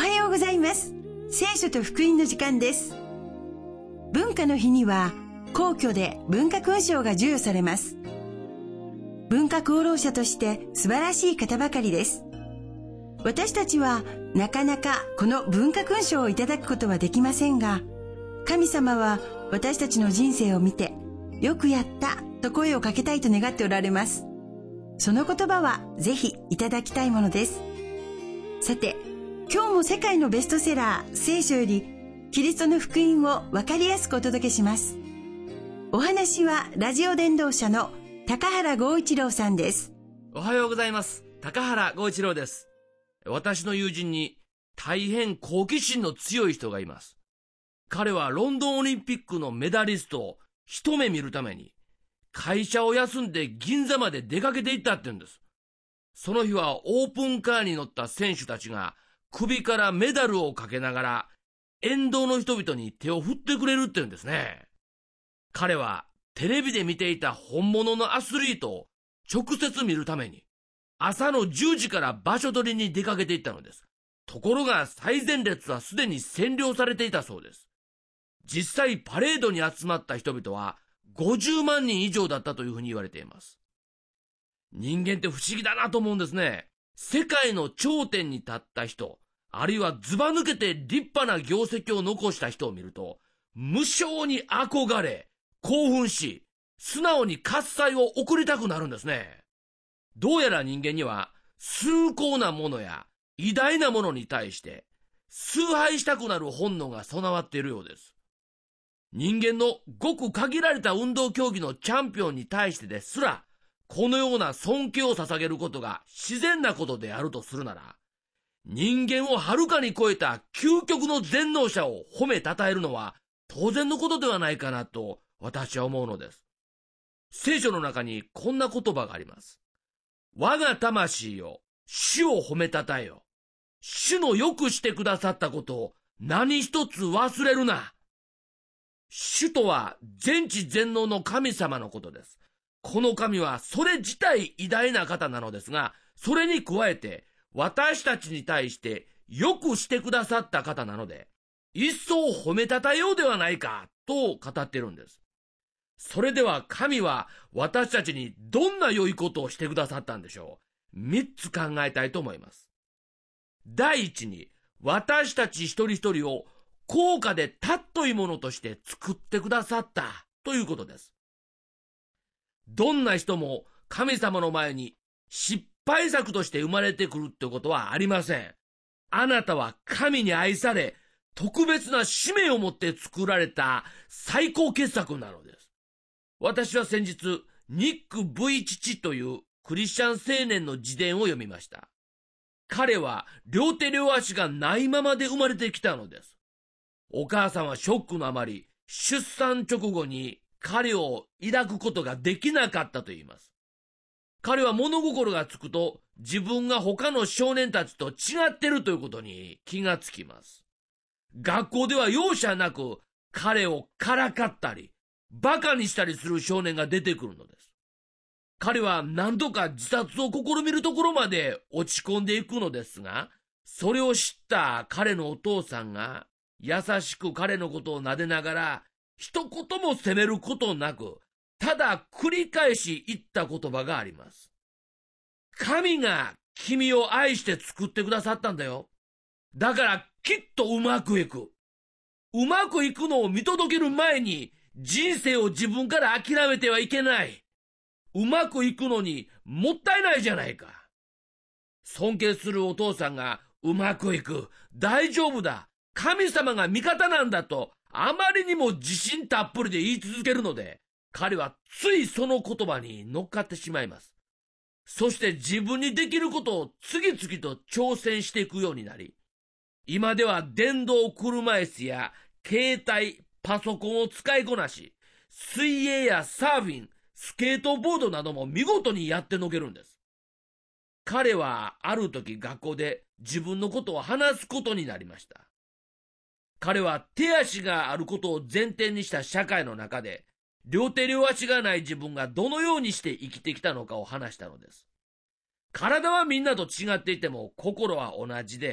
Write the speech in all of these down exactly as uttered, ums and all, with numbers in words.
はようございます。聖書と福音の時間です。文化の日には皇居で文化勲章が授与されます。文化功労者として素晴らしい方ばかりです。私たちはなかなかこの文化勲章をいただくことはできませんが、神様は私たちの人生を見て、よくやったと声をかけたいと願っておられます。その言葉はぜひいただきたいものです。さて、今日も世界のベストセラー聖書よりキリストの福音をわかりやすくお届けします。お話はラジオ伝道者の高原剛一郎さんです。 おはようございます。高原剛一郎です。私の友人に大変好奇心の強い人がいます。彼はロンドンオリンピックのメダリストを一目見るために会社を休んで銀座まで出かけていったって言うんです。その日はオープンカーに乗った選手たちが首からメダルをかけながら沿道の人々に手を振ってくれるって言うんですね。彼はテレビで見ていた本物のアスリートを直接見るために朝のじゅうじから場所取りに出かけていったのです。ところが最前列はすでに占領されていたそうです。実際パレードに集まった人々はごじゅうまんにん以上だったというふうに言われています。人間って不思議だなと思うんですね。世界の頂点に立った人、あるいはずば抜けて立派な業績を残した人を見ると、無性に憧れ、興奮し、素直に喝采を送りたくなるんですね。どうやら人間には崇高なものや偉大なものに対して崇拝したくなる本能が備わっているようです。人間のごく限られた運動競技のチャンピオンに対してですら、このような尊敬を捧げることが自然なことであるとするなら、人間をはるかに超えた究極の全能者を褒めたたえるのは当然のことではないかなと私は思うのです。聖書の中にこんな言葉があります。我が魂よ、主を褒めたたえよ。主のよくしてくださったことを何一つ忘れるな。主とは全知全能の神様のことです。この神はそれ自体偉大な方なのですが、それに加えて私たちに対してよくしてくださった方なので、一層褒めたたえようではないかと語っているんです。それでは神は私たちにどんな良いことをしてくださったんでしょう。三つ考えたいと思います。第一に、私たち一人一人を高価で尊いものとして作ってくださったということです。どんな人も神様の前に失敗作として生まれてくるってことはありません。あなたは神に愛され、特別な使命を持って作られた最高傑作なのです。私は先日、ニック・ブイチチというクリスチャン青年の自伝を読みました。彼は両手両足がないままで生まれてきたのです。お母さんはショックのあまり、出産直後に彼を抱くことができなかったと言います。彼は物心がつくと自分が他の少年たちと違っているということに気がつきます。学校では容赦なく彼をからかったり、バカにしたりする少年が出てくるのです。彼は何度か自殺を試みるところまで落ち込んでいくのですが、それを知った彼のお父さんが優しく彼のことを撫でながら、一言も責めることなく、ただ繰り返し言った言葉があります。神が君を愛して作ってくださったんだよ。だからきっとうまくいく。うまくいくのを見届ける前に人生を自分から諦めてはいけない。うまくいくのにもったいないじゃないか。尊敬するお父さんがうまくいく、大丈夫だ、神様が味方なんだとあまりにも自信たっぷりで言い続けるので、彼はついその言葉に乗っかってしまいます。そして自分にできることを次々と挑戦していくようになり、今では電動車椅子や携帯、パソコンを使いこなし、水泳やサーフィン、スケートボードなども見事にやってのけるんです。彼はある時学校で自分のことを話すことになりました。彼は手足があることを前提にした社会の中で、両手両足がない自分がどのようにして生きてきたのかを話したのです。体はみんなと違っていても心は同じで、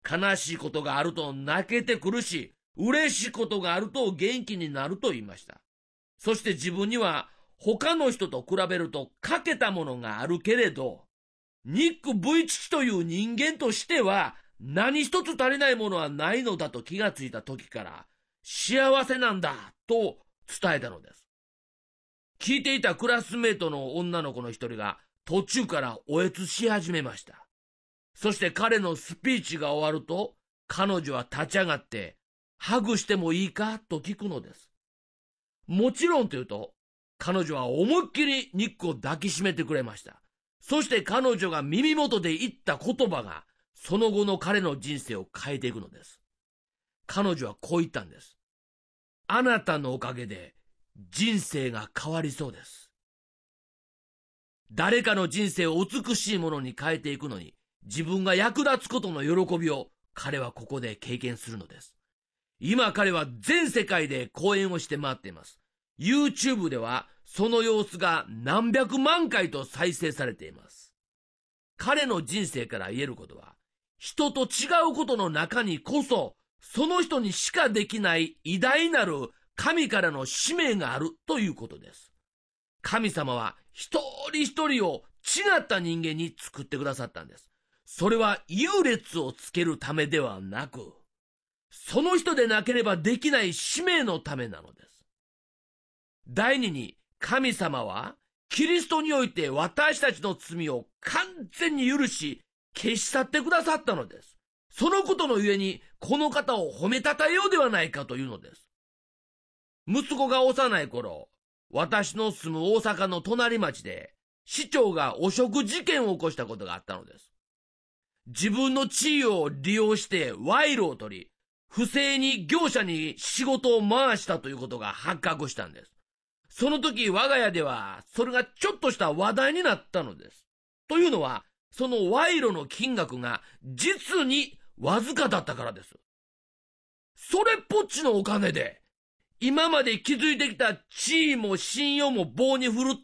悲しいことがあると泣けてくるし、嬉しいことがあると元気になると言いました。そして自分には他の人と比べると欠けたものがあるけれど、ニック・ブイチキという人間としては何一つ足りないものはないのだと気がついた時から幸せなんだと伝えたのです。聞いていたクラスメートの女の子の一人が途中からおえつし始めました。そして彼のスピーチが終わると、彼女は立ち上がってハグしてもいいかと聞くのです。もちろんというと、彼女は思いっきりニックを抱きしめてくれました。そして彼女が耳元で言った言葉がその後の彼の人生を変えていくのです。彼女はこう言ったんです。あなたのおかげで人生が変わりそうです。誰かの人生を美しいものに変えていくのに、自分が役立つことの喜びを彼はここで経験するのです。今彼は全世界で講演をして回っています。YouTube ではその様子が何百万回と再生されています。彼の人生から言えることは、人と違うことの中にこそ、その人にしかできない偉大なる神からの使命があるということです。神様は一人一人を違った人間に作ってくださったんです。それは優劣をつけるためではなく、その人でなければできない使命のためなのです。第二に、神様はキリストにおいて私たちの罪を完全に許し、消し去ってくださったのです。そのことのゆえに、この方を褒めたたえようではないかというのです。息子が幼い頃、私の住む大阪の隣町で、市長が汚職事件を起こしたことがあったのです。自分の地位を利用して賄賂を取り、不正に業者に仕事を回したということが発覚したんです。その時我が家ではそれがちょっとした話題になったのです。というのは、その賄賂の金額が実にわずかだったからです。それっぽっちのお金で、今まで築いてきた地位も信用も棒に振るって、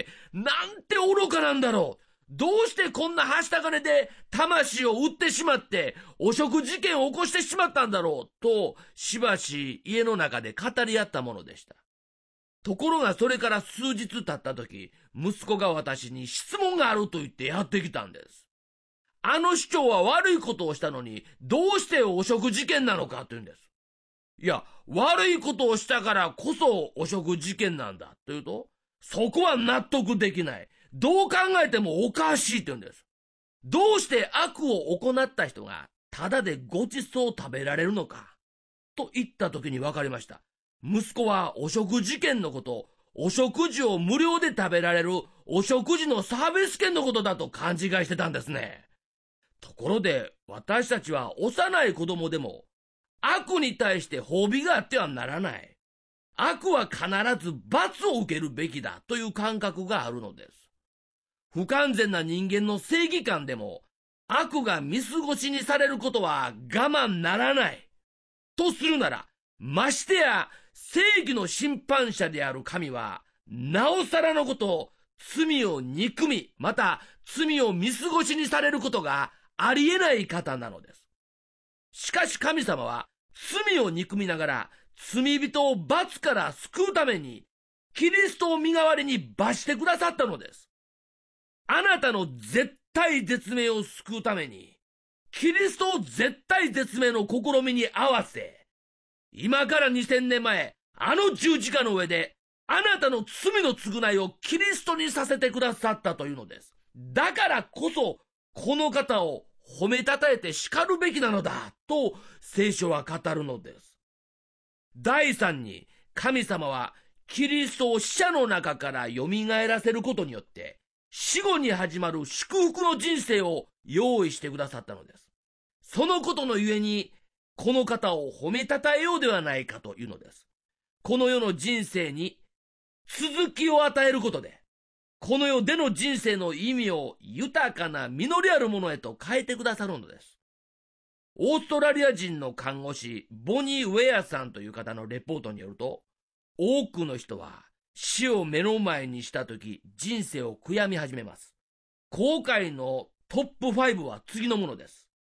なんて愚かなんだろう。どうしてこんなはした金で魂を売ってしまって汚職事件を起こしてしまったんだろうとしばし家の中で語り合ったものでした。ところがそれから数日経った時、息子が私に質問があると言ってやってきたんです。あの市長は悪いことをしたのにどうして汚職事件なのかと言うんです。いや、悪いことをしたからこそ汚職事件なんだというと、そこは納得できない。どう考えてもおかしいって言うんです。どうして悪を行った人がただでごちそうを食べられるのかと言った時に分かりました。息子は汚職事件のこと、お食事を無料で食べられるお食事のサービス券のことだと勘違いしてたんですね。ところで私たちは幼い子供でも悪に対して褒美があってはならない。悪は必ず罰を受けるべきだという感覚があるのです。不完全な人間の正義感でも悪が見過ごしにされることは我慢ならない。とするなら、ましてや正義の審判者である神は、なおさらのこと罪を憎み、また罪を見過ごしにされることがありえない方なのです。しかし神様は罪を憎みながら罪人を罰から救うためにキリストを身代わりに罰してくださったのです。あなたの絶対絶命を救うためにキリストを絶対絶命の試みに合わせ、今からにせんねんまえ、あの十字架の上であなたの罪の償いをキリストにさせてくださったというのです。だからこそこの方を褒めたたえて叱るべきなのだと聖書は語るのです。第三に、神様はキリストを死者の中からよみがえらせることによって死後に始まる祝福の人生を用意してくださったのです。そのことのゆえにこの方を褒めたたえようではないかというのです。この世の人生に続きを与えることで、この世での人生の意味を豊かな実りあるものへと変えてくださるのです。オーストラリア人の看護師ボニー・ウェアさんという方のレポートによると、多くの人は死を目の前にしたとき人生を悔やみ始めます。後悔のトップファイブは次のものです。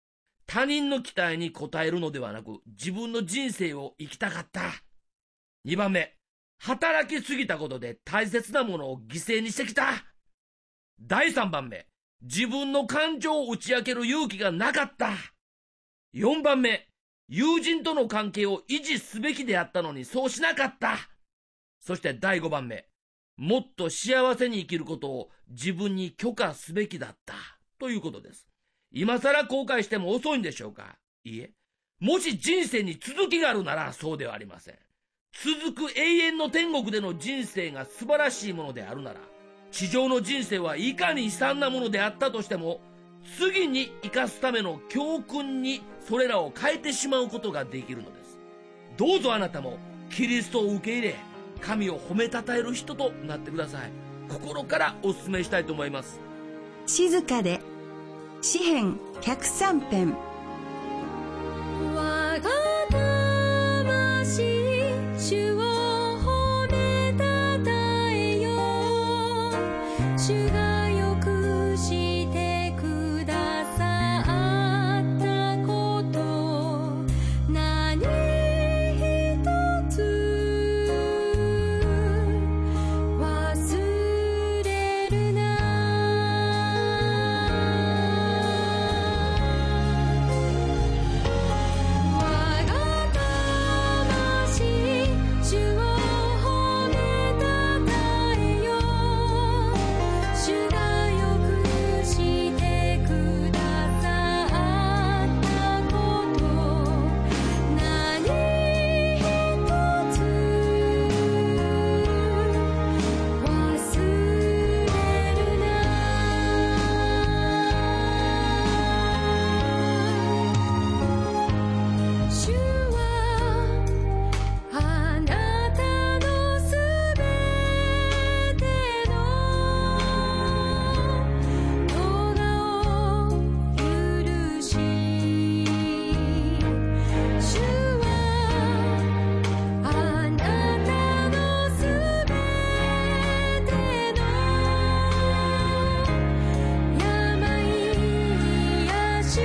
他人の期待に応えるのではなく、自分の人生を生きたかった。にばんめ、働きすぎたことで大切なものを犠牲にしてきた。だいさんばんめ、自分の感情を打ち明ける勇気がなかった。よんばんめ、友人との関係を維持すべきであったのにそうしなかった。そしてだいごばんめ、もっと幸せに生きることを自分に許可すべきだったということです。今さら後悔しても遅いんでしょうか。いいえ、もし人生に続きがあるならそうではありません。続く永遠の天国での人生が素晴らしいものであるなら、地上の人生はいかに悲惨なものであったとしても、次に生かすための教訓にそれらを変えてしまうことができるのです。どうぞあなたもキリストを受け入れ、神を褒めたたえる人となってください。心からお勧めしたいと思います。 静かで詩編ひゃくさん編。 我が魂、主を褒めたたえよ。主がよくしてくださったこと、何一つ忘れるな。我が魂、主を褒めたたえよ。主がよくしてくださったこと、何一つ忘れるな。主はあなたのすべての咎を許し、主はあなたのすべての病癒し、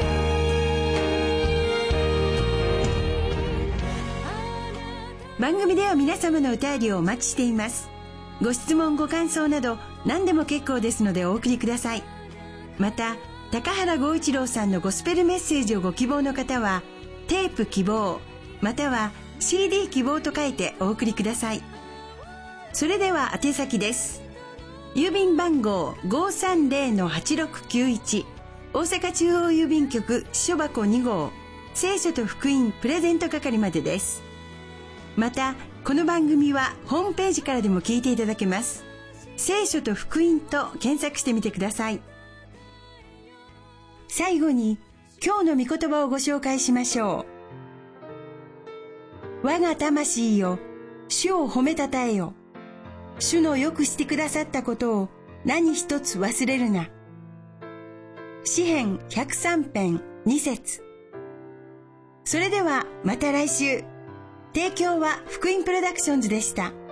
番組では皆様のお便りをお待ちしています。ご質問ご感想など何でも結構ですのでお送りください。また高原剛一郎さんのゴスペルメッセージをご希望の方はテープ希望または シーディー 希望と書いてお送りください。それでは宛先です。郵便番号 ごーさんぜろのはちろくきゅういち 大阪中央郵便局支所箱に号聖書と福音プレゼント係までです。またこの番組はホームページからでも聞いていただけます。聖書と福音と検索してみてください。最後に今日の御言葉をご紹介しましょう。我が魂よ、主を褒めたたえよ。主のよくしてくださったことを何一つ忘れるな。詩編ひゃくさん編に節。それではまた来週。提供は福音プロダクションズでした。